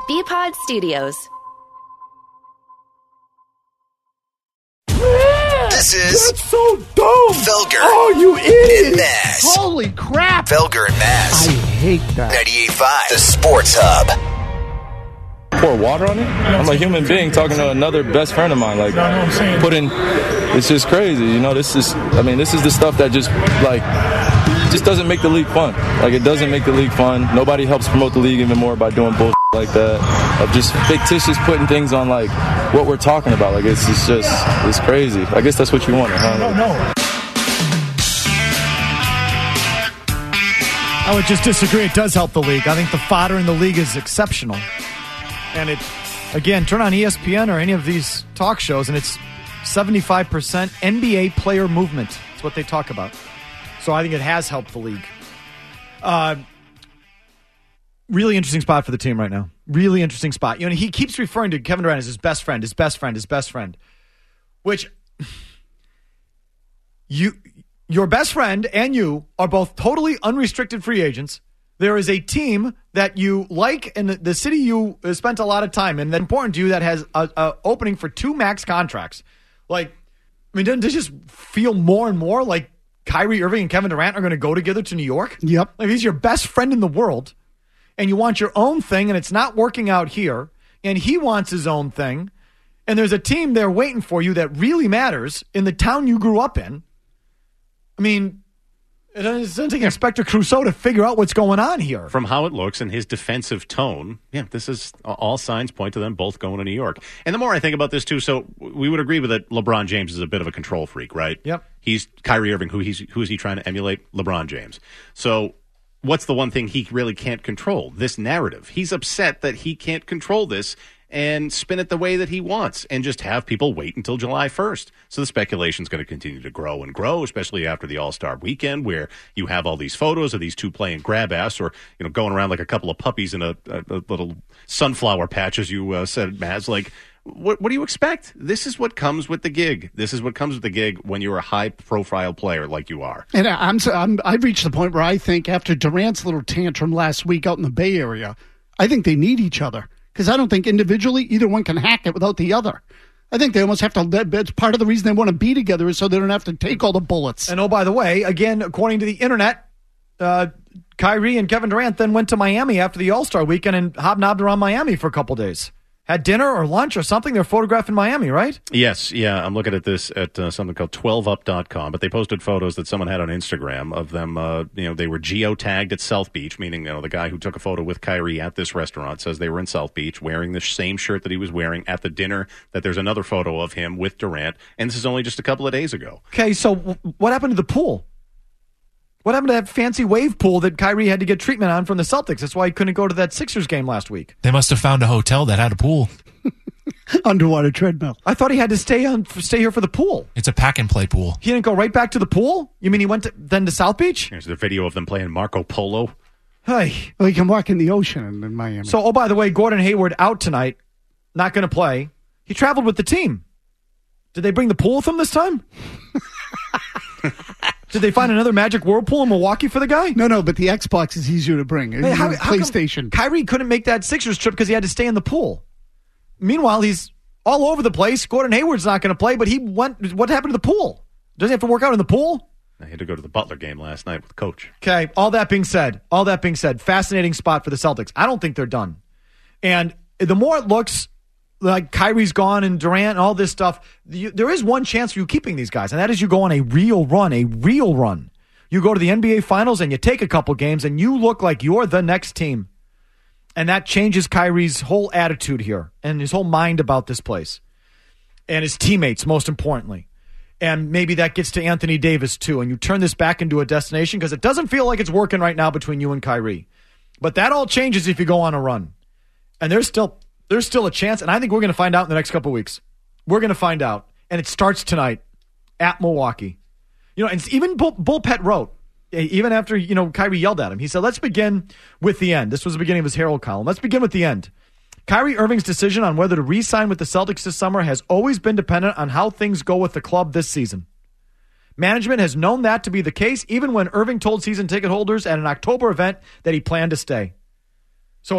BPod Studios. This is That's so dumb. Felger. Oh, you idiot. And Maz. Holy crap. Felger and Maz. I hate that. 98.5, the Sports Hub. Pour water on it? I'm a human being talking to another best friend of mine. Like, it's just crazy. You know, this is the stuff that just doesn't make the league fun. Like, it doesn't make the league fun. Nobody helps promote the league even more by doing bullshit like that. Of just fictitious putting things on, like, what we're talking about. Like, it's crazy. I guess that's what you want, huh? No. I would just disagree. It does help the league. I think the fodder in the league is exceptional. And it, again, turn on ESPN or any of these talk shows, and it's 75% NBA player movement. That's what they talk about. So I think it has helped the league. Really interesting spot for the team right now. Really interesting spot. You know, he keeps referring to Kevin Durant as his best friend, which your best friend and you are both totally unrestricted free agents. There is a team that you like and the city you spent a lot of time in that's important to you that has a opening for 2 max contracts. Like, I mean, doesn't it just feel more and more like Kyrie Irving and Kevin Durant are going to go together to New York? Yep. Like, he's your best friend in the world, and you want your own thing, and it's not working out here, and he wants his own thing, and there's a team there waiting for you that really matters in the town you grew up in. I mean, it doesn't take Inspector Clouseau to figure out what's going on here. From how it looks and his defensive tone, this is all signs point to them both going to New York. And the more I think about this, too, so we would agree with that LeBron James is a bit of a control freak, right? Yep. He's Kyrie Irving. Who is he trying to emulate? LeBron James. So what's the one thing he really can't control? This narrative. He's upset that he can't control this and spin it the way that he wants and just have people wait until July 1st. So the speculation is going to continue to grow and grow, especially after the All-Star weekend where you have all these photos of these two playing grab ass or, going around like a couple of puppies in a little sunflower patch, as you said, Maz. Like, what do you expect? This is what comes with the gig. This is what comes with the gig when you're a high-profile player like you are. And I've reached the point where I think after Durant's little tantrum last week out in the Bay Area, I think they need each other. Because I don't think individually either one can hack it without the other. I think they almost have to. It's part of the reason they want to be together is so they don't have to take all the bullets. And by the way, again, according to the internet, Kyrie and Kevin Durant then went to Miami after the All-Star weekend and hobnobbed around Miami for a couple days. Had dinner or lunch or something. They're photographed in Miami, right? Yes, yeah. I'm looking at this at something called 12up.com, but they posted photos that someone had on Instagram of them. They were geotagged at South Beach, meaning the guy who took a photo with Kyrie at this restaurant says they were in South Beach wearing the same shirt that he was wearing at the dinner. That there's another photo of him with Durant, and this is only just a couple of days ago. Okay, so what happened to the pool? What happened to that fancy wave pool that Kyrie had to get treatment on from the Celtics? That's why he couldn't go to that Sixers game last week. They must have found a hotel that had a pool. Underwater treadmill. I thought he had to stay here for the pool. It's a pack-and-play pool. He didn't go right back to the pool? You mean he went then to South Beach? There's the video of them playing Marco Polo. Hey. Well, he can walk in the ocean in Miami. So, by the way, Gordon Hayward out tonight. Not going to play. He traveled with the team. Did they bring the pool with him this time? Did they find another Magic Whirlpool in Milwaukee for the guy? No, but the Xbox is easier to bring. Hey, how PlayStation. Kyrie couldn't make that Sixers trip because he had to stay in the pool. Meanwhile, he's all over the place. Gordon Hayward's not going to play, but he went. What happened to the pool? Does he have to work out in the pool? I had to go to the Butler game last night with Coach. Okay, all that being said, fascinating spot for the Celtics. I don't think they're done. And the more it looks like Kyrie's gone and Durant and all this stuff, there is one chance for you keeping these guys, and that is you go on a real run. You go to the NBA Finals and you take a couple games and you look like you're the next team. And that changes Kyrie's whole attitude here and his whole mind about this place. And his teammates, most importantly. And maybe that gets to Anthony Davis, too. And you turn this back into a destination because it doesn't feel like it's working right now between you and Kyrie. But that all changes if you go on a run. And there's still a chance, and I think we're going to find out in the next couple of weeks. We're going to find out. And it starts tonight at Milwaukee. And even Bull Pet wrote, even after, Kyrie yelled at him, he said, let's begin with the end. This was the beginning of his Herald column. Let's begin with the end. Kyrie Irving's decision on whether to re-sign with the Celtics this summer has always been dependent on how things go with the club this season. Management has known that to be the case, even when Irving told season ticket holders at an October event that he planned to stay. So it's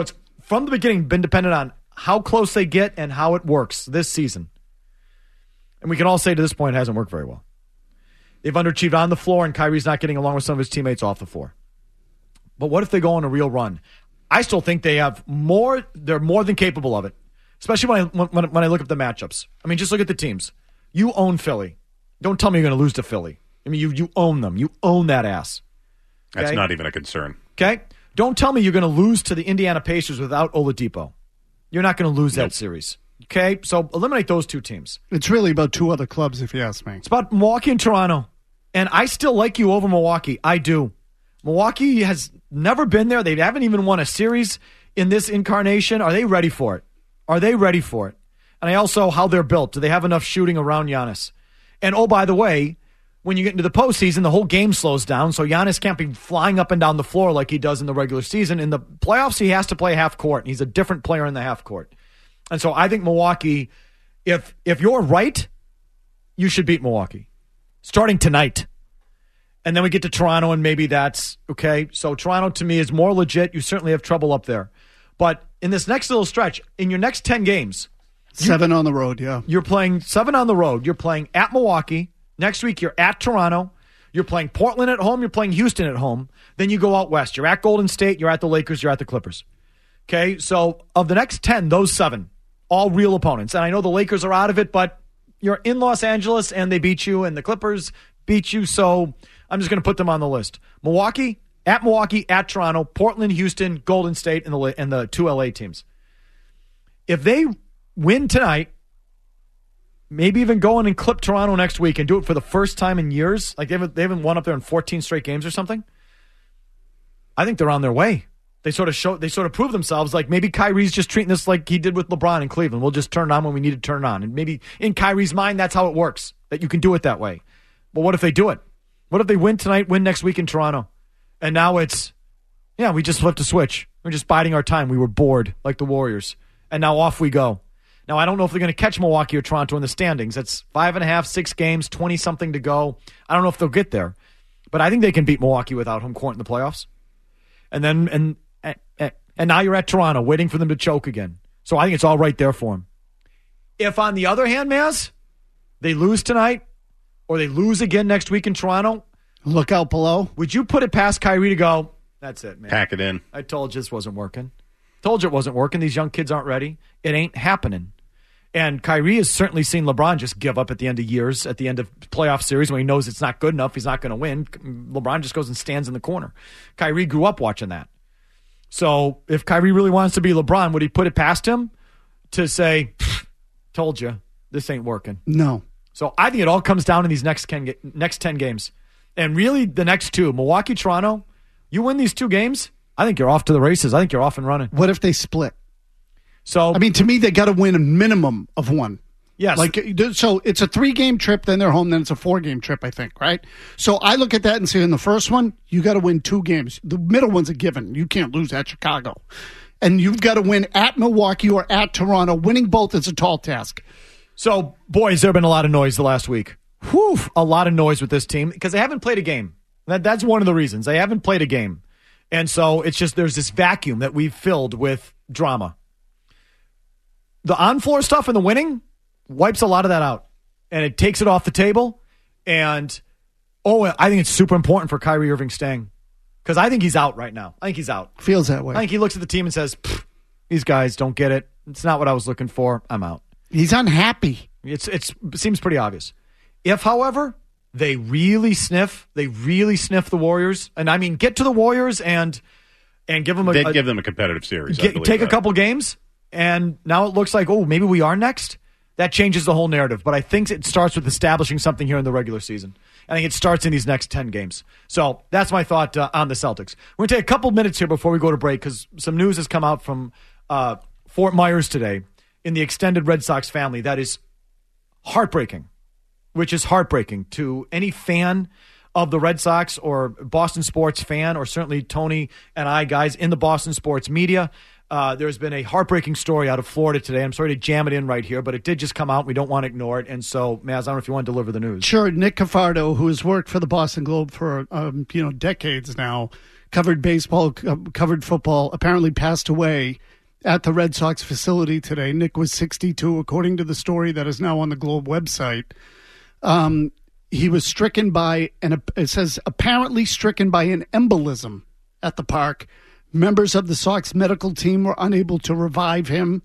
from the beginning, been dependent on how close they get and how it works this season. And we can all say to this point it hasn't worked very well. They've underachieved on the floor, and Kyrie's not getting along with some of his teammates off the floor. But what if they go on a real run? I still think they have more. They're more than capable of it, especially when I look at the matchups. I mean, just look at the teams. You own Philly. Don't tell me you're going to lose to Philly. I mean, you own them. You own that ass. Okay? That's not even a concern. Okay? Don't tell me you're going to lose to the Indiana Pacers without Oladipo. You're not going to lose that series. Okay? So eliminate those two teams. It's really about two other clubs, if you ask me. It's about Milwaukee and Toronto. And I still like you over Milwaukee. I do. Milwaukee has never been there. They haven't even won a series in this incarnation. Are they ready for it? Are they ready for it? And I also, how they're built. Do they have enough shooting around Giannis? And, oh, by the way, when you get into the postseason, the whole game slows down, so Giannis can't be flying up and down the floor like he does in the regular season. In the playoffs, he has to play half court, and he's a different player in the half court. And so I think Milwaukee, if you're right, you should beat Milwaukee. Starting tonight. And then we get to Toronto, and maybe that's okay. So Toronto, to me, is more legit. You certainly have trouble up there. But in this next little stretch, in your next 10 games, 7 on the road, yeah. You're playing 7 on the road. You're playing at Milwaukee. Next week, you're at Toronto. You're playing Portland at home. You're playing Houston at home. Then you go out west. You're at Golden State. You're at the Lakers. You're at the Clippers. Okay, so of the next 10, those 7, all real opponents. And I know the Lakers are out of it, but you're in Los Angeles, and they beat you, and the Clippers beat you, so I'm just going to put them on the list. Milwaukee, at Toronto, Portland, Houston, Golden State, and the 2 LA teams. If they win tonight, maybe even go in and clip Toronto next week and do it for the first time in years, like they haven't won up there in 14 straight games or something, I think they're on their way. They sort of prove themselves, like maybe Kyrie's just treating this like he did with LeBron in Cleveland. We'll just turn it on when we need to turn it on. And maybe in Kyrie's mind, that's how it works, that you can do it that way. But what if they do it? What if they win tonight, win next week in Toronto? And now it's, we just flipped a switch. We're just biding our time. We were bored like the Warriors. And now off we go. Now, I don't know if they're going to catch Milwaukee or Toronto in the standings. That's 5.5, 6 games, 20-something to go. I don't know if they'll get there. But I think they can beat Milwaukee without home court in the playoffs. And then and now you're at Toronto waiting for them to choke again. So I think it's all right there for them. If, on the other hand, Maz, they lose tonight or they lose again next week in Toronto, look out below. Would you put it past Kyrie to go, that's it, man. Pack it in. I told you this wasn't working. Told you it wasn't working. These young kids aren't ready. It ain't happening. And Kyrie has certainly seen LeBron just give up at the end of years, at the end of playoff series when he knows it's not good enough, he's not going to win. LeBron just goes and stands in the corner. Kyrie grew up watching that. So if Kyrie really wants to be LeBron, would he put it past him to say, told you, this ain't working? No. So I think it all comes down to these next 10 games. And really the next 2, Milwaukee, Toronto, you win these 2 games, I think you're off to the races. I think you're off and running. What if they split? So I mean, to me, they got to win a minimum of 1. Yes. So it's a 3-game trip, then they're home, then it's a 4-game trip, I think, right? So I look at that and say, in the first one, you got to win 2 games. The middle one's a given. You can't lose at Chicago. And you've got to win at Milwaukee or at Toronto. Winning both is a tall task. So, boys, there have been a lot of noise the last week. Whew, a lot of noise with this team because they haven't played a game. That's one of the reasons. They haven't played a game. And so it's just there's this vacuum that we've filled with drama. The on-floor stuff and the winning wipes a lot of that out. And it takes it off the table. And, I think it's super important for Kyrie Irving staying. Because I think he's out right now. I think he's out. Feels that way. I think he looks at the team and says, these guys don't get it. It's not what I was looking for. I'm out. He's unhappy. It seems pretty obvious. If, however, they really sniff the Warriors, and I mean get to the Warriors and give them give them a competitive series. Take a couple games, and now it looks like, maybe we are next. That changes the whole narrative. But I think it starts with establishing something here in the regular season. I think it starts in these next 10 games. So that's my thought on the Celtics. We're going to take a couple minutes here before we go to break because some news has come out from Fort Myers today in the extended Red Sox family that is heartbreaking, which is heartbreaking to any fan of the Red Sox or Boston sports fan, or certainly Tony and I, guys in the Boston sports media. There's been a heartbreaking story out of Florida today. I'm sorry to jam it in right here, but it did just come out. We don't want to ignore it. And so, Maz, I don't know if you want to deliver the news. Sure. Nick Cafardo, who has worked for the Boston Globe for decades now, covered baseball, covered football, apparently passed away at the Red Sox facility today. Nick was 62, according to the story that is now on the Globe website. He was stricken by, it says, apparently stricken by an embolism at the park. Members of the Sox medical team were unable to revive him.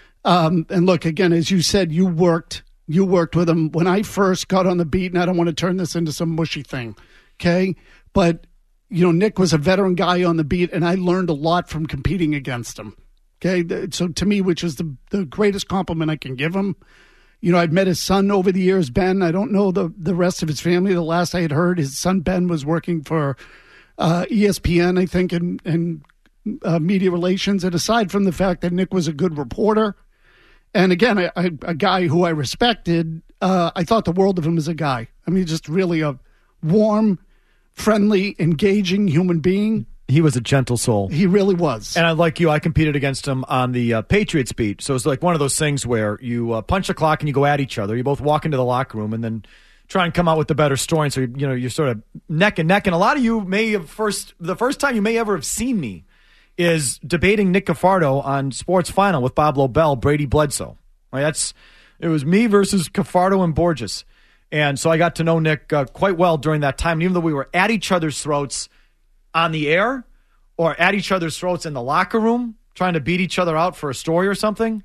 And look, again, as you said, you worked with him. When I first got on the beat, and I don't want to turn this into some mushy thing, okay? But, Nick was a veteran guy on the beat, and I learned a lot from competing against him, okay? So to me, which is the greatest compliment I can give him. I've met his son over the years, Ben. I don't know the rest of his family. The last I had heard, his son Ben was working for ESPN, I think, in media relations. And aside from the fact that Nick was a good reporter, and again, a guy who I respected, I thought the world of him as a guy. I mean, just really a warm, friendly, engaging human being. He was a gentle soul. He really was. And like you, I competed against him on the Patriots beat. So it's like one of those things where you punch the clock and you go at each other. You both walk into the locker room and then try and come out with the better story. And so, you're sort of neck and neck. And a lot of you may have the first time you may ever have seen me is debating Nick Cafardo on Sports Final with Bob Lobel, Brady Bledsoe. Right? It was me versus Cafardo and Borges. And so I got to know Nick quite well during that time. And even though we were at each other's throats on the air or at each other's throats in the locker room trying to beat each other out for a story or something,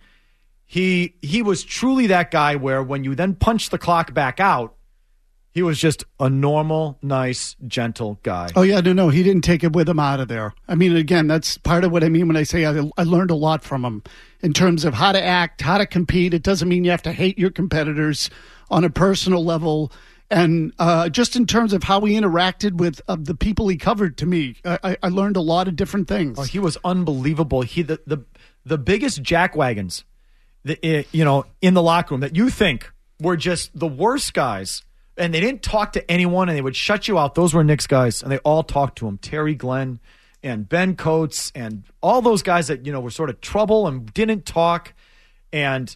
he was truly that guy where when you then punch the clock back out, he was just a normal, nice, gentle guy. Oh, yeah, no, he didn't take it with him out of there. I mean, again, that's part of what I mean when I say I learned a lot from him in terms of how to act, how to compete. It doesn't mean you have to hate your competitors on a personal level. And just in terms of how he interacted with the people he covered, to me, I learned a lot of different things. Oh, he was unbelievable. The biggest jackwagons, in the locker room that you think were just the worst guys, and they didn't talk to anyone, and they would shut you out. Those were Nick's guys, and they all talked to him. Terry Glenn and Ben Coates and all those guys that were sort of trouble and didn't talk, and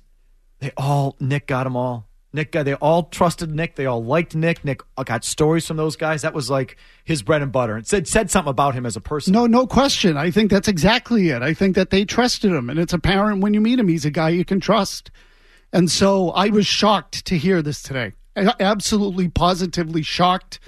Nick got them all. They all trusted Nick. They all liked Nick. Nick got stories from those guys. That was like his bread and butter. It said something about him as a person. No question. I think that's exactly it. I think that they trusted him, and it's apparent when you meet him, he's a guy you can trust. And so I was shocked to hear this today. Absolutely, positively shocked.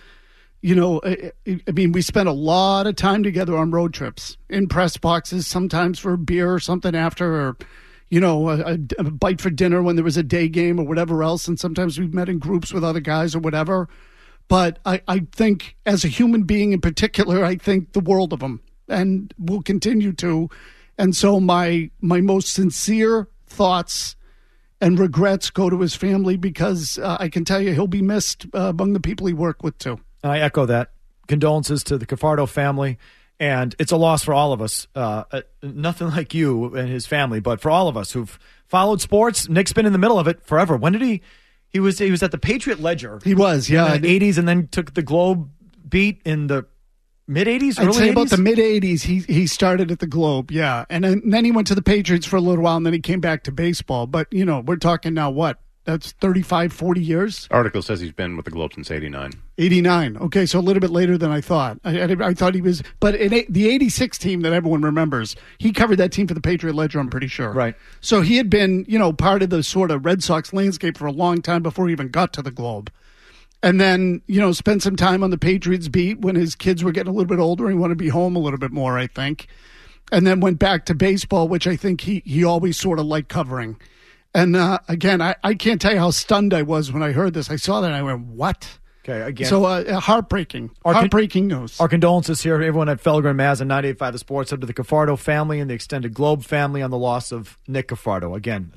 I mean, we spent a lot of time together on road trips, in press boxes, sometimes for a beer or something after, or a bite for dinner when there was a day game or whatever else. And sometimes we've met in groups with other guys or whatever. But I think as a human being in particular, I think the world of him and will continue to. And so my most sincere thoughts and regrets go to his family, because I can tell you he'll be missed among the people he worked with too. I echo that. Condolences to the Cafardo family. And it's a loss for all of us. Nothing like you and his family, but for all of us who've followed sports. Nick's been in the middle of it forever. When did he was at the Patriot Ledger. He was, yeah. In the 80s, and then took the Globe beat in the mid-80s, I'd say 80s? about the mid-80s, he started at the Globe, yeah. And then he went to the Patriots for a little while, and then he came back to baseball. But, we're talking now, what? That's 35, 40 years? Article says he's been with the Globe since 89. 89. Okay, so a little bit later than I thought. I thought he was... But the 86 team that everyone remembers, he covered that team for the Patriot Ledger, I'm pretty sure. Right. So he had been, part of the sort of Red Sox landscape for a long time before he even got to the Globe. And then, spent some time on the Patriots beat when his kids were getting a little bit older. He wanted to be home a little bit more, I think. And then went back to baseball, which I think he always sort of liked covering. And again, I can't tell you how stunned I was when I heard this. I saw that and I went, what? Okay, again. So heartbreaking news. Our condolences here to everyone at Felger and Maz and 98.5 The Sports, up to the Cafardo family and the extended Globe family on the loss of Nick Cafardo. Again,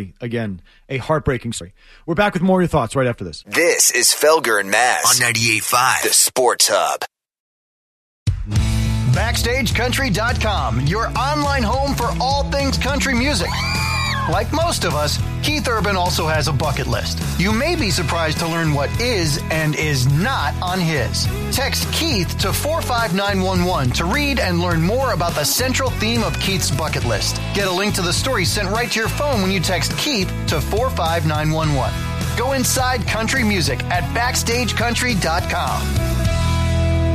a heartbreaking story. We're back with more of your thoughts right after this. This is Felger and Maz on 98.5 The Sports Hub. BackstageCountry.com, your online home for all things country music. Like most of us, Keith Urban also has a bucket list. You may be surprised to learn what is and is not on his. Text Keith to 45911 to read and learn more about the central theme of Keith's bucket list. Get a link to the story sent right to your phone when you text Keith to 45911. Go inside country music at BackstageCountry.com.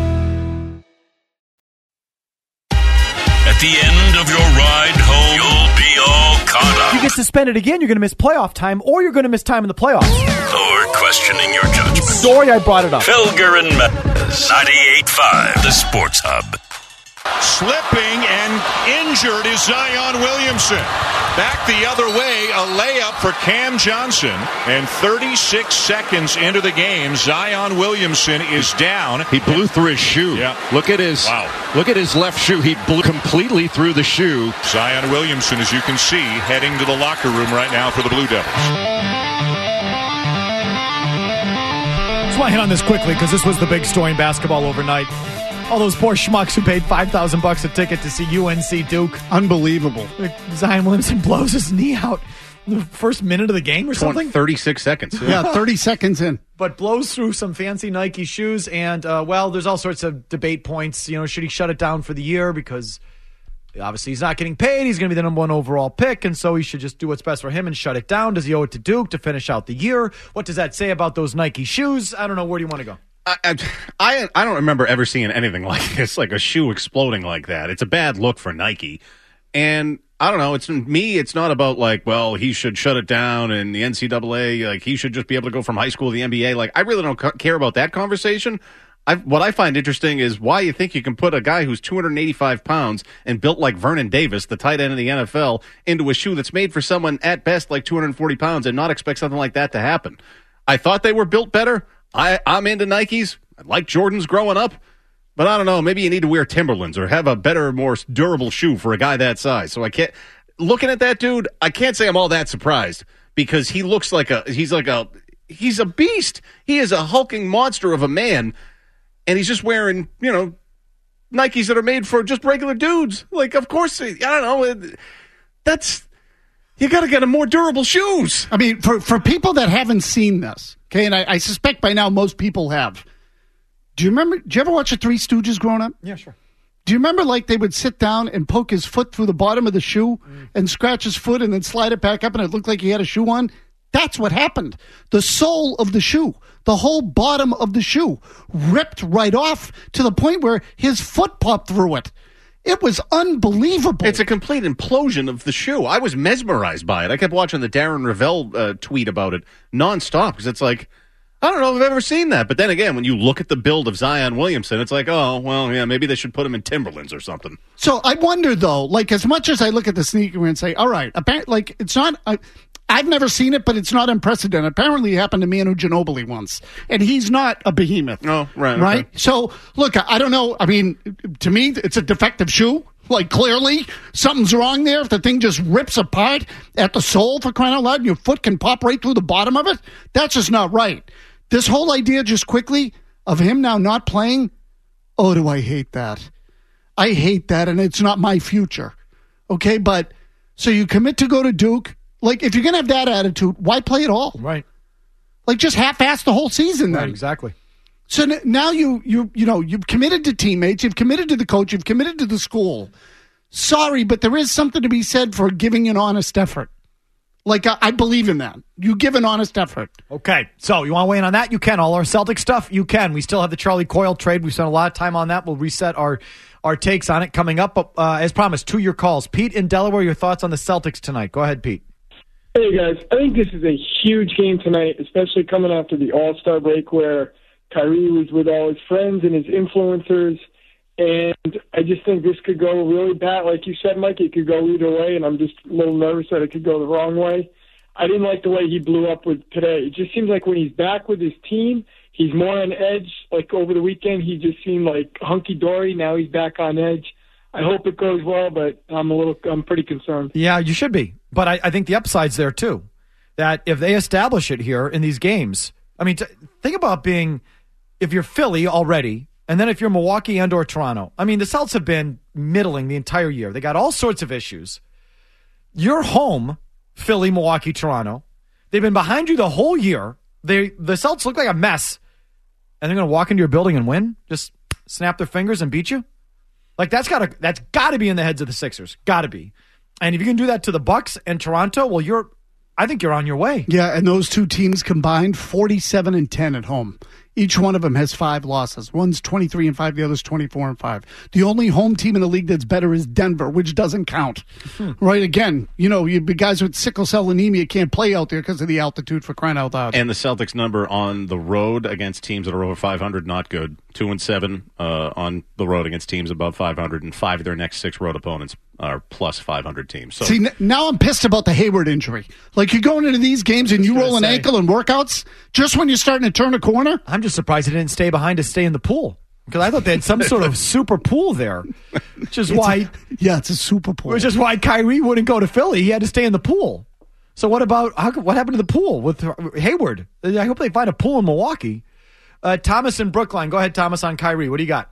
At the end of your ride home, you'll get suspended again, you're going to miss playoff time, or you're going to miss time in the playoffs. Or questioning your judgment. Sorry I brought it up. Felger and Matt, 98.5, the Sports Hub. Slipping and injured is Zion Williamson. Back the other way, a layup for Cam Johnson. And 36 seconds into the game, Zion Williamson is down. He blew through his shoe. Yeah. Look at his left shoe. He blew completely through the shoe. Zion Williamson, as you can see, heading to the locker room right now for the Blue Devils. Just want to hit on this quickly because this was the big story in basketball overnight. All those poor schmucks who paid $5,000 a ticket to see UNC Duke. Unbelievable. Zion Williamson blows his knee out in the first minute of the game or something. 36 seconds. Yeah, 30 seconds in. But blows through some fancy Nike shoes. And, there's all sorts of debate points. You know, should he shut it down for the year? Because obviously he's not getting paid. He's going to be the number 1 overall pick. And so he should just do what's best for him and shut it down. Does he owe it to Duke to finish out the year? What does that say about those Nike shoes? I don't know. Where do you want to go? I don't remember ever seeing anything like this, like a shoe exploding like that. It's a bad look for Nike. And I don't know, it's not about like, well, he should shut it down and the NCAA, like he should just be able to go from high school to the NBA. Like, I really don't care about that conversation. What I find interesting is why you think you can put a guy who's 285 pounds and built like Vernon Davis, the tight end of the NFL, into a shoe that's made for someone at best like 240 pounds and not expect something like that to happen. I thought they were built better. I'm into Nikes. I like Jordans growing up. But I don't know. Maybe you need to wear Timberlands or have a better, more durable shoe for a guy that size. So I can't. Looking at that dude, I can't say I'm all that surprised because he looks like he's a beast. He is a hulking monster of a man. And he's just wearing, Nikes that are made for just regular dudes. Like, of course, I don't know. You got to get him more durable shoes. I mean, for people that haven't seen this, okay, and I suspect by now most people have. Do you ever watch the Three Stooges growing up? Yeah, sure. Do you remember like they would sit down and poke his foot through the bottom of the shoe and scratch his foot and then slide it back up and it looked like he had a shoe on? That's what happened. The sole of the shoe, the whole bottom of the shoe ripped right off to the point where his foot popped through it. It was unbelievable. It's a complete implosion of the shoe. I was mesmerized by it. I kept watching the Darren Ravel tweet about it nonstop because it's like, I don't know if I've ever seen that. But then again, when you look at the build of Zion Williamson, it's like, oh, well, yeah, maybe they should put him in Timberlands or something. So I wonder, though, like as much as I look at the sneaker and say, all right, like it's not I've never seen it, but it's not unprecedented. Apparently it happened to Manu Ginobili once, and he's not a behemoth. Oh, right. Right? Okay. So, look, I don't know. I mean, to me, it's a defective shoe. Like, clearly, something's wrong there. If the thing just rips apart at the sole, for crying out loud, and your foot can pop right through the bottom of it, that's just not right. This whole idea, just quickly, of him now not playing, oh, do I hate that. I hate that, and it's not my future. Okay, but, so you commit to go to Duke. Like, if you're going to have that attitude, why play at all? Right. Like, just half-ass the whole season then. Right, exactly. So now you've committed to teammates, you've committed to the coach, you've committed to the school. Sorry, but there is something to be said for giving an honest effort. Like, I believe in that. You give an honest effort. Okay, so you want to weigh in on that? You can. All our Celtic stuff, you can. We still have the Charlie Coyle trade. We spent a lot of time on that. We'll reset our takes on it coming up. But as promised, 2 your calls. Pete in Delaware, your thoughts on the Celtics tonight. Go ahead, Pete. Hey, guys. I think this is a huge game tonight, especially coming after the All-Star break where Kyrie was with all his friends and his influencers. And I just think this could go really bad. Like you said, Mike, it could go either way, and I'm just a little nervous that it could go the wrong way. I didn't like the way he blew up with today. It just seems like when he's back with his team, he's more on edge. Like over the weekend, he just seemed like hunky-dory. Now he's back on edge. I hope it goes well, but I'm pretty concerned. Yeah, you should be. But I think the upside's there, too. That if they establish it here in these games, I mean, think about if you're Philly already, and then if you're Milwaukee and or Toronto. I mean, the Celtics have been middling the entire year. They got all sorts of issues. You're home, Philly, Milwaukee, Toronto. They've been behind you the whole year. The Celtics look like a mess, and they're going to walk into your building and win? Just snap their fingers and beat you? Like, that's got to be in the heads of the Sixers. Got to be. And if you can do that to the Bucks and Toronto, well, I think you're on your way. Yeah, and those two teams combined, 47-10 at home. Each one of them has 5 losses. One's 23-5, the other's 24-5. The only home team in the league that's better is Denver, which doesn't count. Right? Again, you guys with sickle cell anemia can't play out there because of the altitude, for crying out loud. And the Celtics' number on the road against teams that are over 500, not good. 2-7 on the road against teams above 500, and 5 of their next 6 road opponents are plus 500 teams. So, see, now I'm pissed about the Hayward injury. Like, you're going into these games and you roll an ankle in workouts just when you're starting to turn a corner? I'm just surprised he didn't stay behind to stay in the pool. Because I thought they had some sort of super pool there. Which is why... it's a super pool. Which is why Kyrie wouldn't go to Philly. He had to stay in the pool. So what happened to the pool with Hayward? I hope they find a pool in Milwaukee. Thomas in Brookline. Go ahead, Thomas, on Kyrie. What do you got?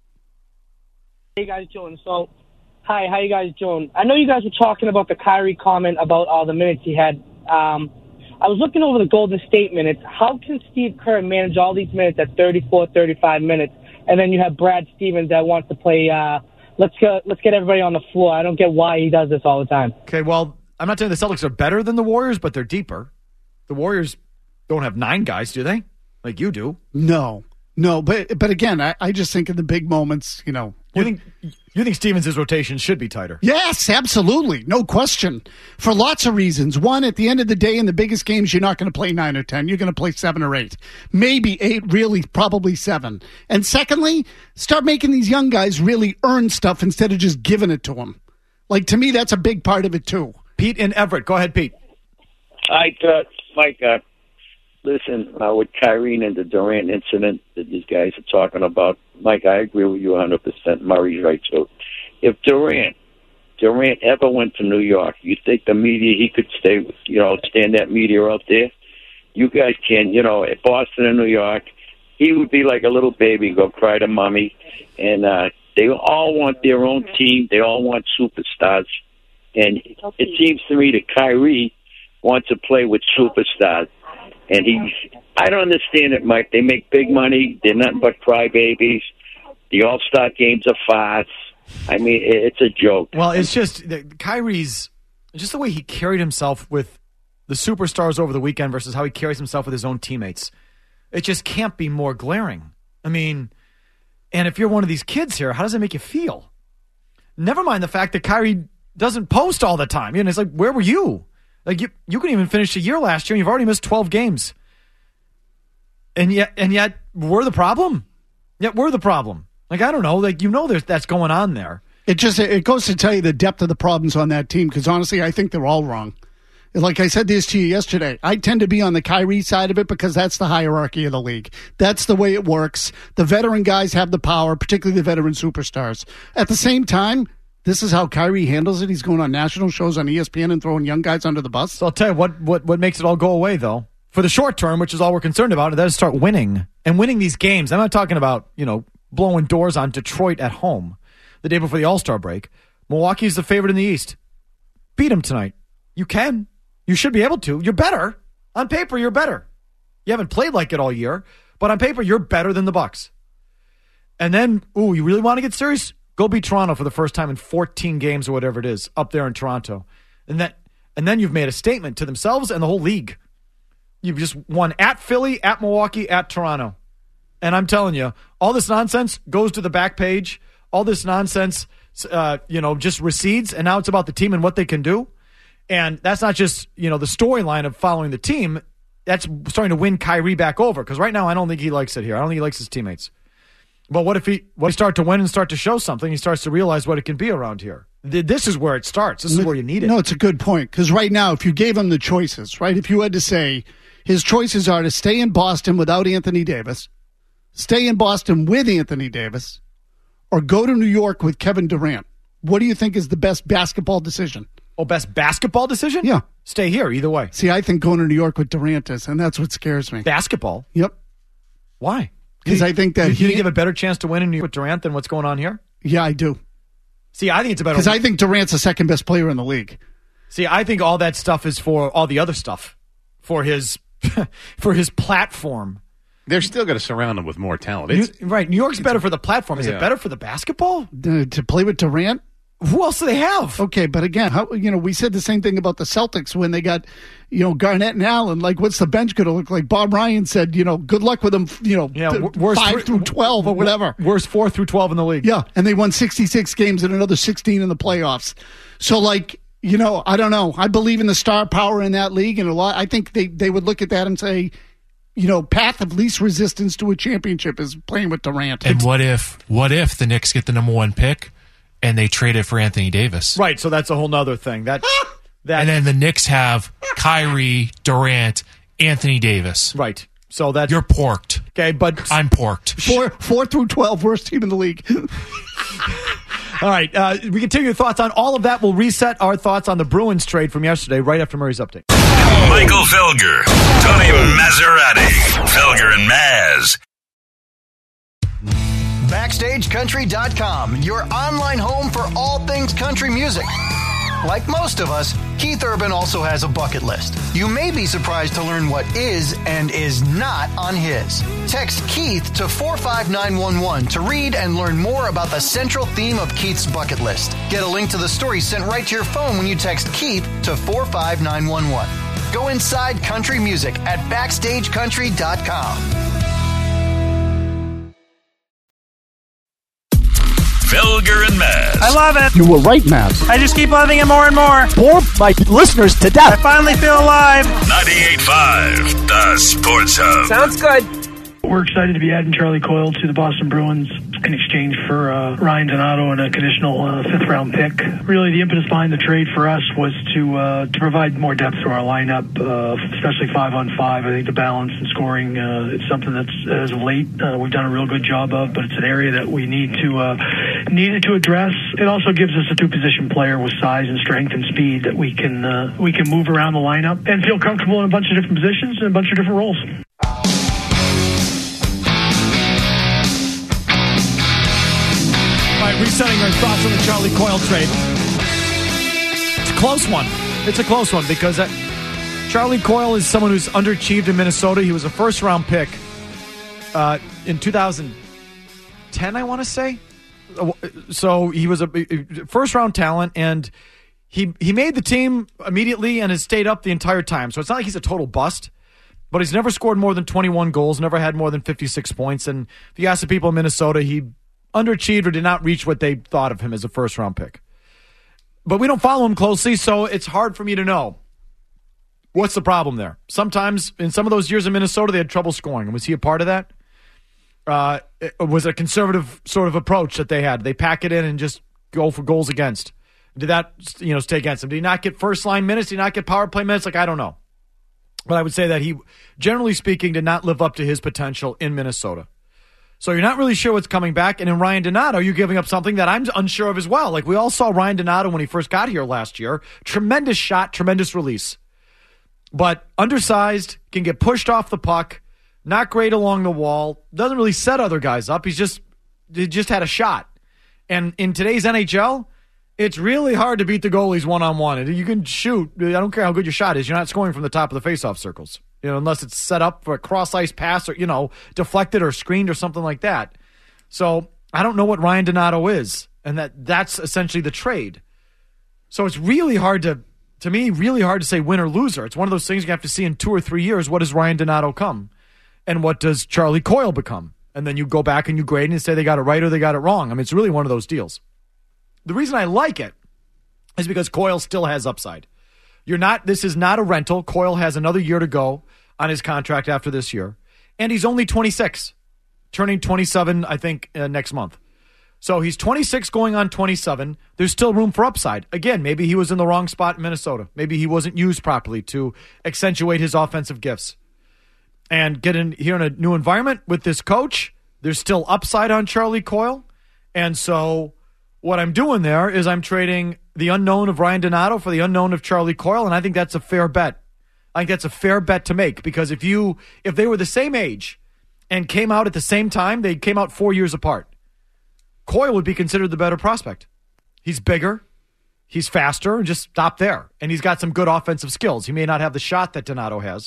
Hey, guys, doing? So, hi, how you guys doing? I know you guys were talking about the Kyrie comment about all the minutes he had. I was looking over the Golden State minutes. How can Steve Kerr manage all these minutes at 34, 35 minutes, and then you have Brad Stevens that wants to play, let's get everybody on the floor. I don't get why he does this all the time. Okay, well, I'm not saying the Celtics are better than the Warriors, but they're deeper. The Warriors don't have 9 guys, do they? Like you do. No, but again, I just think in the big moments, You think Stevens' rotation should be tighter? Yes, absolutely. No question. For lots of reasons. One, at the end of the day, in the biggest games, you're not going to play 9 or 10. You're going to play 7 or 8. Maybe 8, really, probably 7. And secondly, start making these young guys really earn stuff instead of just giving it to them. Like, to me, that's a big part of it, too. Pete in Everett. Go ahead, Pete. Mike, listen, with Kyrie and the Durant incident that these guys are talking about, Mike, I agree with you 100%. Murray's right, too. If Durant ever went to New York, you think the media, he could stand that media out there? You guys can, at Boston and New York, he would be like a little baby, go cry to mommy. And they all want their own team. They all want superstars. And it seems to me that Kyrie wants to play with superstars. And I don't understand it, Mike. They make big money. They're nothing but crybabies. The All-Star games are farce. I mean, it's a joke. Well, it's just Kyrie's, just the way he carried himself with the superstars over the weekend versus how he carries himself with his own teammates. It just can't be more glaring. I mean, and if you're one of these kids here, how does it make you feel? Never mind the fact that Kyrie doesn't post all the time. It's like, where were you? Like, you couldn't even finish a year last year, and you've already missed 12 games. And yet, we're the problem? Yet we're the problem. Like, I don't know. Like, that's going on there. It goes to tell you the depth of the problems on that team, because honestly, I think they're all wrong. Like I said this to you yesterday, I tend to be on the Kyrie side of it because that's the hierarchy of the league. That's the way it works. The veteran guys have the power, particularly the veteran superstars. At the same time, this is how Kyrie handles it. He's going on national shows on ESPN and throwing young guys under the bus. So I'll tell you what makes it all go away, though. For the short term, which is all we're concerned about, and that is start winning. And winning these games. I'm not talking about, blowing doors on Detroit at home the day before the All-Star break. Milwaukee's the favorite in the East. Beat them tonight. You can. You should be able to. You're better. On paper, you're better. You haven't played like it all year, but on paper, you're better than the Bucks. And then, you really want to get serious? Go beat Toronto for the first time in 14 games or whatever it is up there in Toronto. And then you've made a statement to themselves and the whole league. You've just won at Philly, at Milwaukee, at Toronto. And I'm telling you, all this nonsense goes to the back page. All this nonsense, just recedes. And now it's about the team and what they can do. And that's not just, the storyline of following the team. That's starting to win Kyrie back over. Because right now, I don't think he likes it here. I don't think he likes his teammates. But what if he start to win and start to show something? He starts to realize what it can be around here. This is where it starts. This is where you need it. No, it's a good point. Because right now, if you gave him the choices, right? If you had to say his choices are to stay in Boston without Anthony Davis, stay in Boston with Anthony Davis, or go to New York with Kevin Durant, what do you think is the best basketball decision? Oh, best basketball decision? Yeah. Stay here either way. See, I think going to New York with Durant is, and that's what scares me. Basketball? Yep. Why? Because I think that you think have a better chance to win in New York with Durant than what's going on here? Yeah, I do. See, I think it's a better. Because I think Durant's the second best player in the league. See, I think all that stuff is for all the other stuff, for his platform. They're still going to surround him with more talent. Right. New York's better for the platform. Is it better for the basketball? To play with Durant? Who else do they have? Okay, but again, we said the same thing about the Celtics when they got, Garnett and Allen. Like, what's the bench going to look like? Bob Ryan said, good luck with them, 5 through 12 or whatever. Worst 4 through 12 in the league. Yeah, and they won 66 games and another 16 in the playoffs. So, like, I don't know. I believe in the star power in that league, and I think they would look at that and say, path of least resistance to a championship is playing with Durant. And what if the Knicks get the number 1 pick and they trade it for Anthony Davis? Right, so that's a whole nother thing. That and then the Knicks have Kyrie, Durant, Anthony Davis. Right. So that you're porked. Okay, but I'm porked. 4 through 12, worst team in the league. All right, we continue your thoughts on all of that. We'll reset our thoughts on the Bruins trade from yesterday right after Murray's update. Michael Felger, Tony Maserati, Felger and Maz. BackstageCountry.com, your online home for all things country music. Like most of us, Keith Urban also has a bucket list. You may be surprised to learn what is and is not on his. Text Keith to 45911 to read and learn more about the central theme of Keith's bucket list. Get a link to the story sent right to your phone when you text Keith to 45911. Go inside country music at BackstageCountry.com. Felger and Maz. I love it. You were right, Maz. I just keep loving it more and more. Bore my listeners to death. I finally feel alive. 98.5, the Sports Hub. Sounds good. We're excited to be adding Charlie Coyle to the Boston Bruins in exchange for Ryan Donato and a conditional fifth-round pick. Really, the impetus behind the trade for us was to provide more depth to our lineup, especially 5-on-5. I think the balance and scoring it's something that's, as of late, we've done a real good job of, but it's an area that we needed to address. It also gives us a two-position player with size and strength and speed that we can move around the lineup and feel comfortable in a bunch of different positions and a bunch of different roles. Resetting our thoughts on the Charlie Coyle trade. It's a close one. Because Charlie Coyle is someone who's underachieved in Minnesota. He was a first-round pick in 2010, I want to say. So he was a first-round talent, and he made the team immediately and has stayed up the entire time. So it's not like he's a total bust, but he's never scored more than 21 goals, never had more than 56 points. And if you ask the people in Minnesota, he underachieved or did not reach what they thought of him as a first-round pick. But we don't follow him closely, so it's hard for me to know what's the problem there. Sometimes, in some of those years in Minnesota, they had trouble scoring. Was he a part of that? Was it a conservative sort of approach that they had? They pack it in and just go for goals against. Did that stay against him? Did he not get first-line minutes? Did he not get power play minutes? I don't know. But I would say that he, generally speaking, did not live up to his potential in Minnesota. So you're not really sure what's coming back. And in Ryan Donato, you're giving up something that I'm unsure of as well. Like we all saw Ryan Donato when he first got here last year. Tremendous shot, tremendous release. But undersized, can get pushed off the puck, not great along the wall, doesn't really set other guys up. He just had a shot. And in today's NHL, it's really hard to beat the goalies one-on-one. You can shoot. I don't care how good your shot is. You're not scoring from the top of the faceoff circles. Unless it's set up for a cross-ice pass or, deflected or screened or something like that. So I don't know what Ryan Donato is, and that's essentially the trade. So it's really hard to say win or loser. It's one of those things you have to see in 2 or 3 years. What does Ryan Donato come? And what does Charlie Coyle become? And then you go back and you grade and say they got it right or they got it wrong. I mean, it's really one of those deals. The reason I like it is because Coyle still has upside. This is not a rental. Coyle has another year to go on his contract after this year. And he's only 26, turning 27, I think, next month. So he's 26 going on 27. There's still room for upside. Again, maybe he was in the wrong spot in Minnesota. Maybe he wasn't used properly to accentuate his offensive gifts. And get in here in a new environment with this coach, there's still upside on Charlie Coyle. And so what I'm doing there is I'm trading the unknown of Ryan Donato for the unknown of Charlie Coyle, and I think that's a fair bet. I think that's a fair bet to make because if they were the same age and came out at the same time, they came out 4 years apart. Coyle would be considered the better prospect. He's bigger, he's faster, and just stop there. And he's got some good offensive skills. He may not have the shot that Donato has,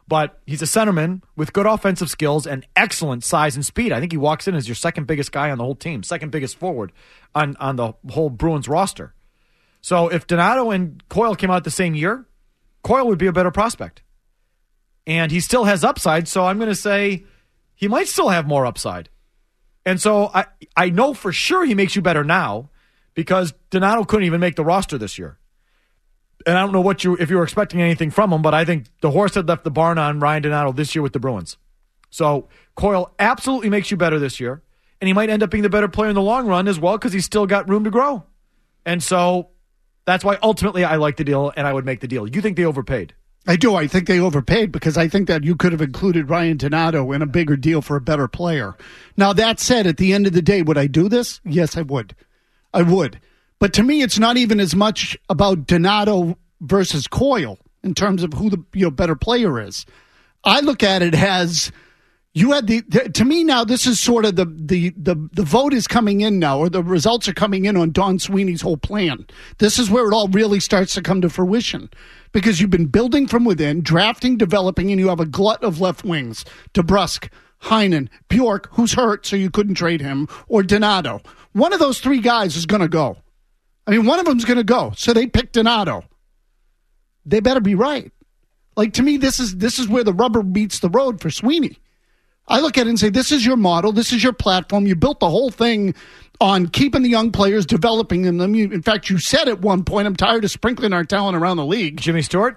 But he's a centerman with good offensive skills and excellent size and speed. I think he walks in as your second biggest guy on the whole team, second biggest forward on the whole Bruins roster. So if Donato and Coyle came out the same year, Coyle would be a better prospect. And he still has upside, so I'm going to say he might still have more upside. And so I know for sure he makes you better now because Donato couldn't even make the roster this year. And I don't know if you were expecting anything from him, but I think the horse had left the barn on Ryan Donato this year with the Bruins. So Coyle absolutely makes you better this year, and he might end up being the better player in the long run as well because he's still got room to grow. And so that's why ultimately I like the deal and I would make the deal. You think they overpaid? I do. I think they overpaid because I think that you could have included Ryan Donato in a bigger deal for a better player. Now, that said, at the end of the day, would I do this? Yes, I would. I would. But to me, it's not even as much about Donato versus Coyle in terms of who the better player is. I look at it as you had to me now, this is sort of the vote is coming in now, or the results are coming in on Don Sweeney's whole plan. This is where it all really starts to come to fruition. Because you've been building from within, drafting, developing, and you have a glut of left wings. DeBrusk, Heinen, Bjork, who's hurt, so you couldn't trade him, or Donato. One of those three guys is going to go. I mean, one of them's going to go. So they picked Donato. They better be right. Like, to me, this is where the rubber meets the road for Sweeney. I look at it and say, this is your model. This is your platform. You built the whole thing on keeping the young players, developing them. In fact, you said at one point, I'm tired of sprinkling our talent around the league. Jimmy Stewart?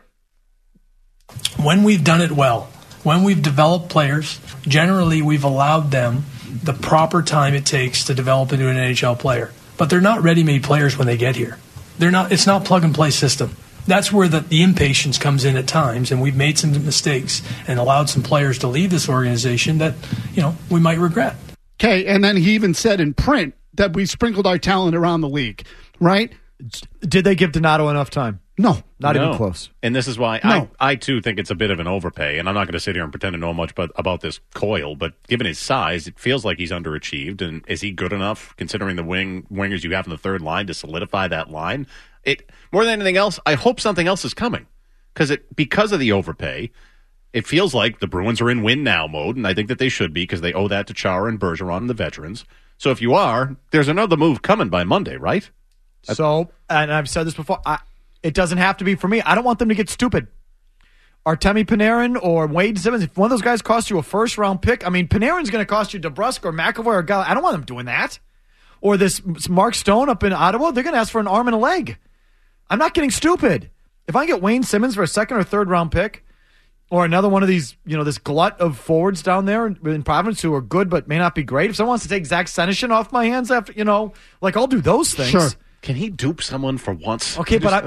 When we've done it well, when we've developed players, generally we've allowed them the proper time it takes to develop into an NHL player. But they're not ready-made players when they get here. It's not plug-and-play system. That's where the impatience comes in at times, and we've made some mistakes and allowed some players to leave this organization that, we might regret. Okay, and then he even said in print that we sprinkled our talent around the league, right? Did they give Donato enough time? No. Not even close. And this is why I too think it's a bit of an overpay, and I'm not going to sit here and pretend to know much about this Coyle, but given his size, it feels like he's underachieved, and is he good enough, considering the wingers you have in the third line, to solidify that line? More than anything else, I hope something else is coming, because of the overpay, it feels like the Bruins are in win-now mode, and I think that they should be because they owe that to Chara and Bergeron and the veterans. So if you are, there's another move coming by Monday, right? So, and I've said this before, it doesn't have to be for me. I don't want them to get stupid. Artemi Panarin or Wade Simmons, if one of those guys costs you a first-round pick, I mean, Panarin's going to cost you DeBrusk or McAvoy or Gall. I don't want them doing that. Or this Mark Stone up in Ottawa, they're going to ask for an arm and a leg. I'm not getting stupid. If I get Wayne Simmons for a second or third round pick, or another one of these, this glut of forwards down there in Providence who are good but may not be great. If someone wants to take Zach Senyshyn off my hands after, I'll do those things. Sure. Can he dupe someone for once? Okay, but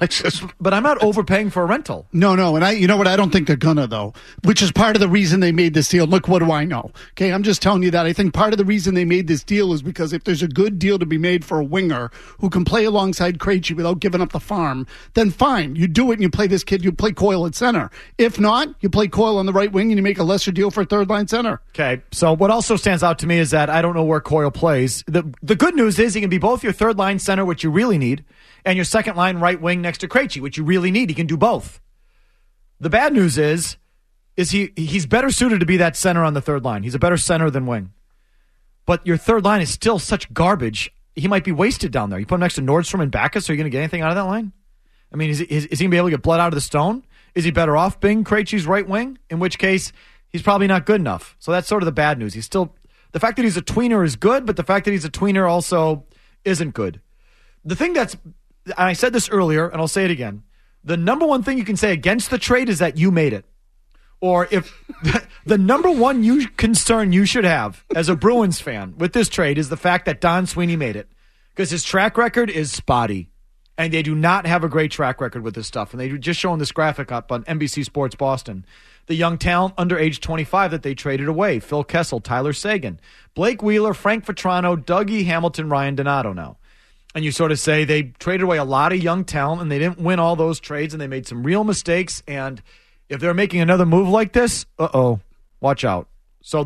I'm not overpaying for a rental. No, and you know what? I don't think they're gonna, though, which is part of the reason they made this deal. Look, what do I know? Okay, I'm just telling you that. I think part of the reason they made this deal is because if there's a good deal to be made for a winger who can play alongside Krejci without giving up the farm, then fine, you do it and you play this kid. You play Coyle at center. If not, you play Coyle on the right wing and you make a lesser deal for a third line center. Okay, so what also stands out to me is that I don't know where Coyle plays. The good news is he can be both your third line center, which you really need, and your second line right wing next to Krejci, which you really need. He can do both. The bad news is he's better suited to be that center on the third line. He's a better center than wing. But your third line is still such garbage. He might be wasted down there. You put him next to Nordstrom and Backus, are you going to get anything out of that line? I mean, is he going to be able to get blood out of the stone? Is he better off being Krejci's right wing? In which case, he's probably not good enough. So that's sort of the bad news. The fact that he's a tweener is good, but the fact that he's a tweener also isn't good. The thing and I said this earlier, and I'll say it again, the number one thing you can say against the trade is that you made it. Or if the number one concern you should have as a Bruins fan with this trade is the fact that Don Sweeney made it. Because his track record is spotty. And they do not have a great track record with this stuff. And they just showing this graphic up on NBC Sports Boston. The young talent under age 25 that they traded away. Phil Kessel, Tyler Seguin, Blake Wheeler, Frank Vetrano, Dougie Hamilton, Ryan Donato now. And you sort of say they traded away a lot of young talent and they didn't win all those trades and they made some real mistakes. And if they're making another move like this, watch out. So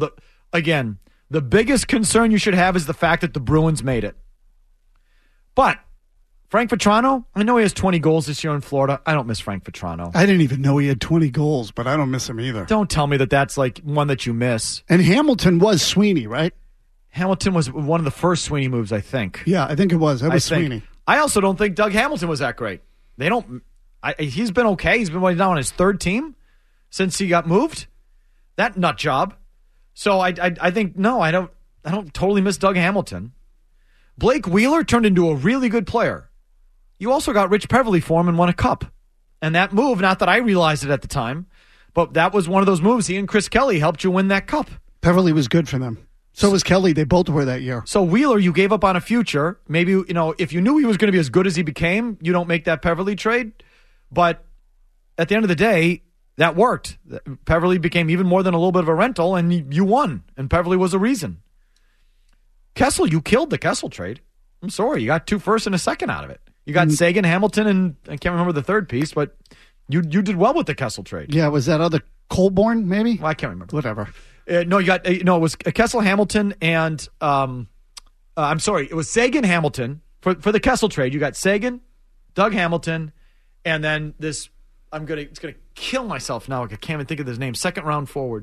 the biggest concern you should have is the fact that the Bruins made it. But Frank Vetrano, I know he has 20 goals this year in Florida. I don't miss Frank Vetrano. I didn't even know he had 20 goals, but I don't miss him either. Don't tell me that that's like one that you miss. And Hamilton was Sweeney, right? Hamilton was one of the first Sweeney moves, I think. Yeah, I think it was. That was Sweeney. I also don't think Doug Hamilton was that great. He's been okay. He's been now on his third team since he got moved. That nut job. So I think, no, I don't totally miss Doug Hamilton. Blake Wheeler turned into a really good player. You also got Rich Peverly for him and won a cup. And that move, not that I realized it at the time, but that was one of those moves. He and Chris Kelly helped you win that cup. Peverly was good for them. So was Kelly. They both were that year. So Wheeler, you gave up on a future. Maybe, if you knew he was going to be as good as he became, you don't make that Peverly trade. But at the end of the day, that worked. Peverly became even more than a little bit of a rental, and you won. And Peverly was a reason. Kessel, you killed the Kessel trade. I'm sorry. You got 2 firsts and a second out of it. You got Sagan, Hamilton, and I can't remember the third piece, but you did well with the Kessel trade. Yeah, was that other Colborne, maybe? Well, I can't remember. Whatever. It was Kessel, Hamilton, and I'm sorry, it was Sagan, Hamilton. For the Kessel trade, you got Sagan, Doug Hamilton, and then this, it's gonna kill myself now. I can't even think of his name. Second round forward.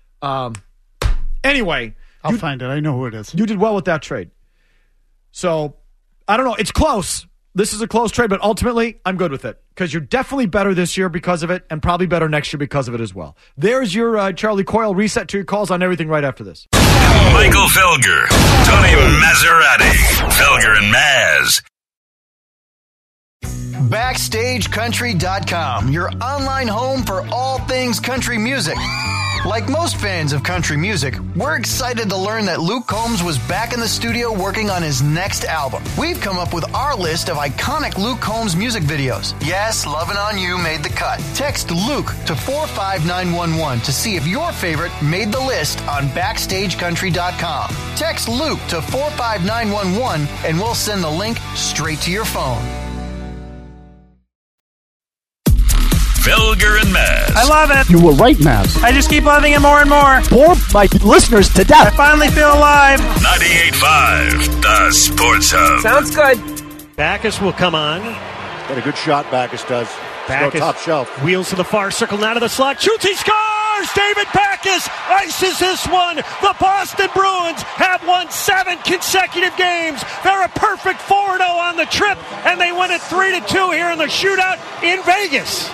Anyway. I'll find it. I know who it is. You did well with that trade. So, I don't know. It's close. This is a close trade, but ultimately, I'm good with it because you're definitely better this year because of it and probably better next year because of it as well. There's your Charlie Coyle reset to your calls on everything right after this. Michael Felger, Tony Maserati, Felger and Maz. BackstageCountry.com, your online home for all things country music. Like most fans of country music, we're excited to learn that Luke Combs was back in the studio working on his next album. We've come up with our list of iconic Luke Combs music videos. Yes, Lovin' On You made the cut. Text Luke to 45911 to see if your favorite made the list on BackstageCountry.com. Text Luke to 45911 and we'll send the link straight to your phone. Felger and Maz. I love it. You were right, Maz. I just keep loving it more and more. Bore my listeners to death. I finally feel alive. 98.5, the Sports Hub. Sounds good. Backus will come on. Got a good shot, Backus does. Backus, top shelf. Wheels to the far circle, now to the slot. Shoots, he scores! David Backus ices this one. The Boston Bruins have won 7 consecutive games. They're a perfect 4-0 on the trip, and they win it 3-2 here in the shootout in Vegas.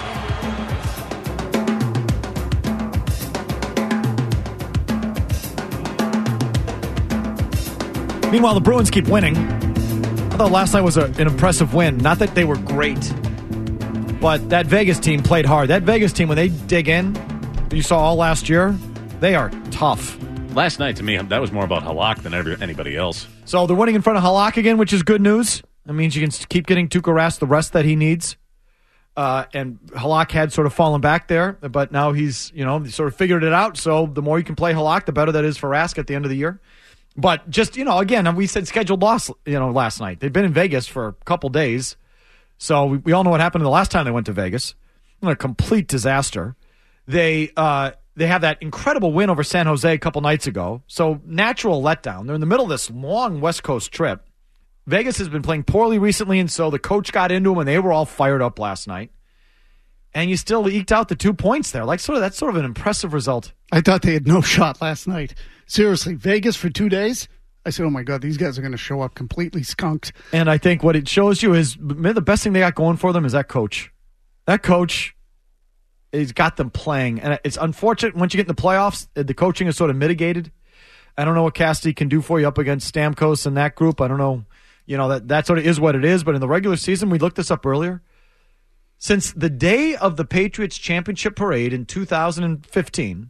Meanwhile, the Bruins keep winning. I thought last night was an impressive win. Not that they were great, but that Vegas team played hard. That Vegas team, when they dig in, you saw all last year, they are tough. Last night, to me, that was more about Halak than anybody else. So they're winning in front of Halak again, which is good news. That means you can keep getting Tuukka Rask the rest that he needs. And Halak had sort of fallen back there, but now he's, sort of figured it out. So the more you can play Halak, the better that is for Rask at the end of the year. But just, again, we said scheduled loss, last night. They've been in Vegas for a couple days. So we all know what happened the last time they went to Vegas. A complete disaster. They have that incredible win over San Jose a couple nights ago. So natural letdown. They're in the middle of this long West Coast trip. Vegas has been playing poorly recently, and so the coach got into them, and they were all fired up last night. And you still eked out the 2 points there. That's sort of an impressive result. I thought they had no shot last night. Seriously, Vegas for 2 days? I said, oh my God, these guys are going to show up completely skunked. And I think what it shows you is the best thing they got going for them is that coach. That coach, he's got them playing. And it's unfortunate once you get in the playoffs, the coaching is sort of mitigated. I don't know what Cassidy can do for you up against Stamkos and that group. I don't know. That sort of is what it is. But in the regular season, we looked this up earlier. Since the day of the Patriots championship parade in 2015,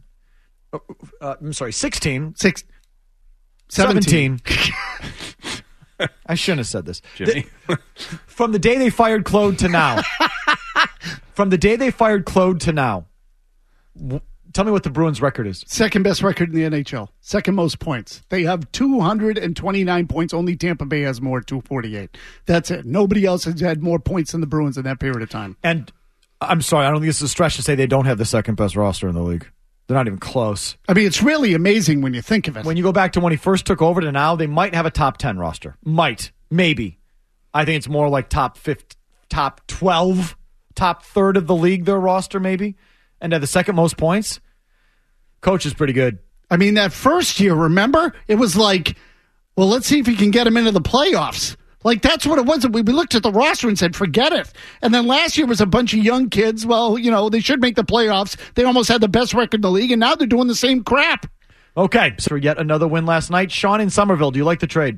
17. I shouldn't have said this. Jimmy. From the day they fired Claude to now. Tell me what the Bruins' record is. Second best record in the NHL. Second most points. They have 229 points. Only Tampa Bay has more, 248. That's it. Nobody else has had more points than the Bruins in that period of time. And I'm sorry, I don't think this is a stretch to say they don't have the second best roster in the league. They're not even close. I mean, it's really amazing when you think of it. When you go back to when he first took over to now, they might have a top 10 roster. Might. Maybe. I think it's more like top 12, top third of the league, their roster maybe, and have the second most points. Coach is pretty good. I mean, that first year, remember? It was like, well, let's see if he can get him into the playoffs. Like, that's what it was. We looked at the roster and said, forget it. And then last year was a bunch of young kids. Well, they should make the playoffs. They almost had the best record in the league, and now they're doing the same crap. Okay, so yet another win last night. Sean in Somerville, do you like the trade?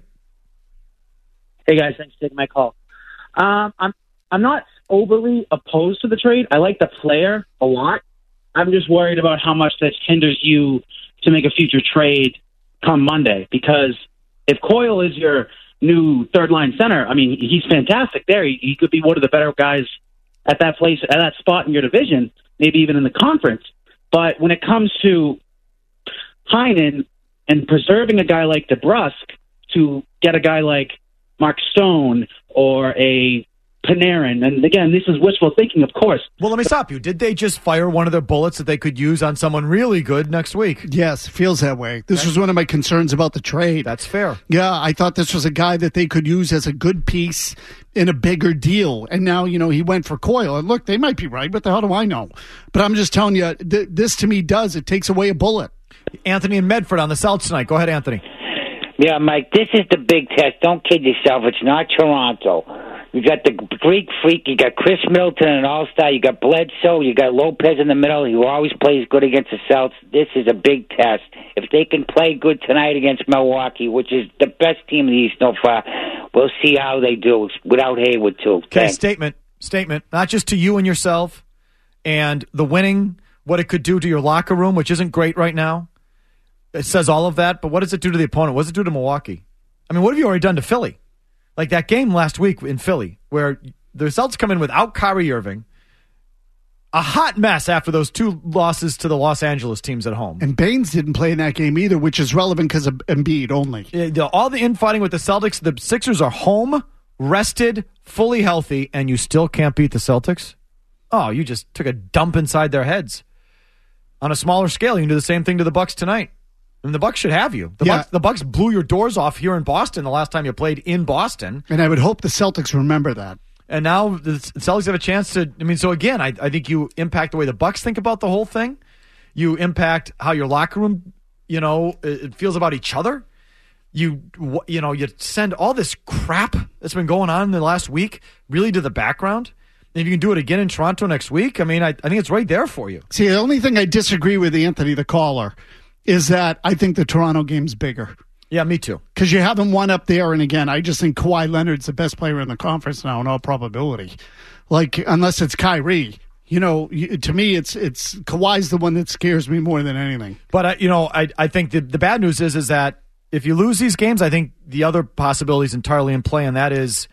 Hey, guys, thanks for taking my call. I'm not overly opposed to the trade. I like the player a lot. I'm just worried about how much this hinders you to make a future trade come Monday, because if Coyle is your new third-line center, I mean, he's fantastic there. He could be one of the better guys at that place, at that spot in your division, maybe even in the conference. But when it comes to Heinen and preserving a guy like DeBrusk to get a guy like Mark Stone or a Panarin, and again, this is wishful thinking, of course. Well, let me stop you. Did they just fire one of their bullets that they could use on someone really good next week? Yes, feels that way. This was one of my concerns about the trade. That's fair. Yeah, I thought this was a guy that they could use as a good piece in a bigger deal. And now, he went for Coyle. And look, they might be right. What the hell do I know? But I'm just telling you, this to me it takes away a bullet. Anthony and Medford on the South tonight. Go ahead, Anthony. Yeah, Mike, this is the big test. Don't kid yourself. It's not Toronto. You got the Greek Freak. You got Chris Middleton, an all-star. You got Bledsoe. You got Lopez in the middle, who always plays good against the Celts. This is a big test. If they can play good tonight against Milwaukee, which is the best team in the East so far, we'll see how they do without Hayward, too. Okay, statement. Not just to you and yourself and the winning, what it could do to your locker room, which isn't great right now. It says all of that, but what does it do to the opponent? What does it do to Milwaukee? I mean, what have you already done to Philly? Like that game last week in Philly where the Celtics come in without Kyrie Irving, a hot mess after those two losses to the Los Angeles teams at home. And Baines didn't play in that game either, which is relevant because of Embiid only. All the infighting with the Celtics, the Sixers are home, rested, fully healthy, and you still can't beat the Celtics? Oh, you just took a dump inside their heads. On a smaller scale, you can do the same thing to the Bucks tonight. I mean, the Bucks should have you. The Bucks blew your doors off here in Boston the last time you played in Boston. And I would hope the Celtics remember that. And now the Celtics have a chance to, so again, I think you impact the way the Bucks think about the whole thing. You impact how your locker room, it feels about each other. You send all this crap that's been going on in the last week really to the background. And if you can do it again in Toronto next week, I think it's right there for you. See, the only thing I disagree with Anthony, the caller, is that I think the Toronto game's bigger. Yeah, me too. Because you have them one up there, and again, I just think Kawhi Leonard's the best player in the conference now in all probability. Like, unless it's Kyrie. To me, it's Kawhi's the one that scares me more than anything. But, I think the bad news is that if you lose these games, I think the other possibility is entirely in play, and that is,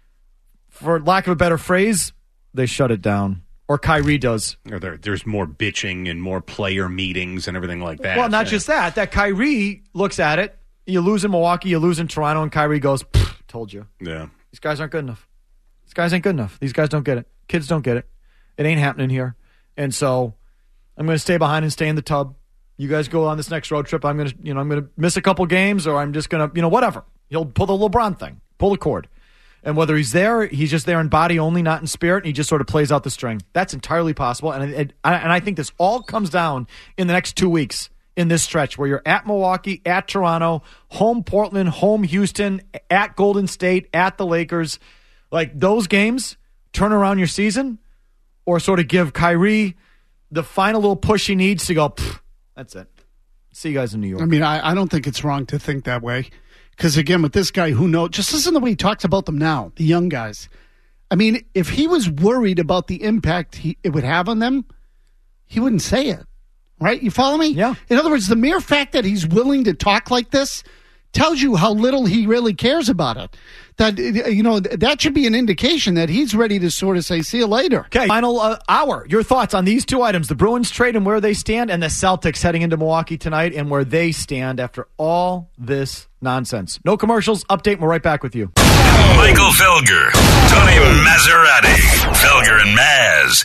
for lack of a better phrase, they shut it down. Or Kyrie does. Or there's more bitching and more player meetings and everything like that. Well, not just that. That Kyrie looks at it. You lose in Milwaukee, you lose in Toronto, and Kyrie goes, told you. Yeah. These guys aren't good enough. These guys ain't good enough. These guys don't get it. Kids don't get it. It ain't happening here. And so I'm going to stay behind and stay in the tub. You guys go on this next road trip. I'm going to miss a couple games, or I'm just going to, whatever. He'll pull the LeBron thing. Pull the cord. And whether he's there, he's just there in body only, not in spirit, and he just sort of plays out the string. That's entirely possible. And I think this all comes down in the next 2 weeks in this stretch where you're at Milwaukee, at Toronto, home Portland, home Houston, at Golden State, at the Lakers. Like, those games turn around your season or sort of give Kyrie the final little push he needs to go, that's it. See you guys in New York. I mean, I don't think it's wrong to think that way. Because, again, with this guy, who knows? Just listen to the way he talks about them now, the young guys. I mean, if he was worried about the impact it would have on them, he wouldn't say it. Right? You follow me? Yeah. In other words, the mere fact that he's willing to talk like this tells you how little he really cares about it. That, that should be an indication that he's ready to sort of say, see you later. Okay, final hour. Your thoughts on these two items, the Bruins trade and where they stand, and the Celtics heading into Milwaukee tonight and where they stand after all this nonsense. No commercials. Update. We're right back with you. Michael Felger, Tony Maserati, Felger and Maz.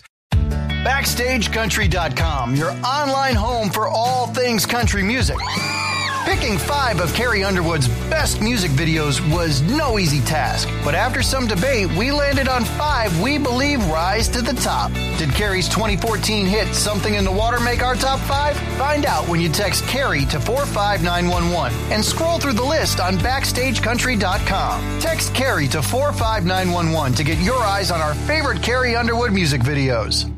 BackstageCountry.com, your online home for all things country music. Picking 5 of Carrie Underwood's best music videos was no easy task, but after some debate, we landed on 5 we believe rise to the top. Did Carrie's 2014 hit Something in the Water make our top 5? Find out when you text Carrie to 45911 and scroll through the list on BackstageCountry.com. Text Carrie to 45911 to get your eyes on our favorite Carrie Underwood music videos.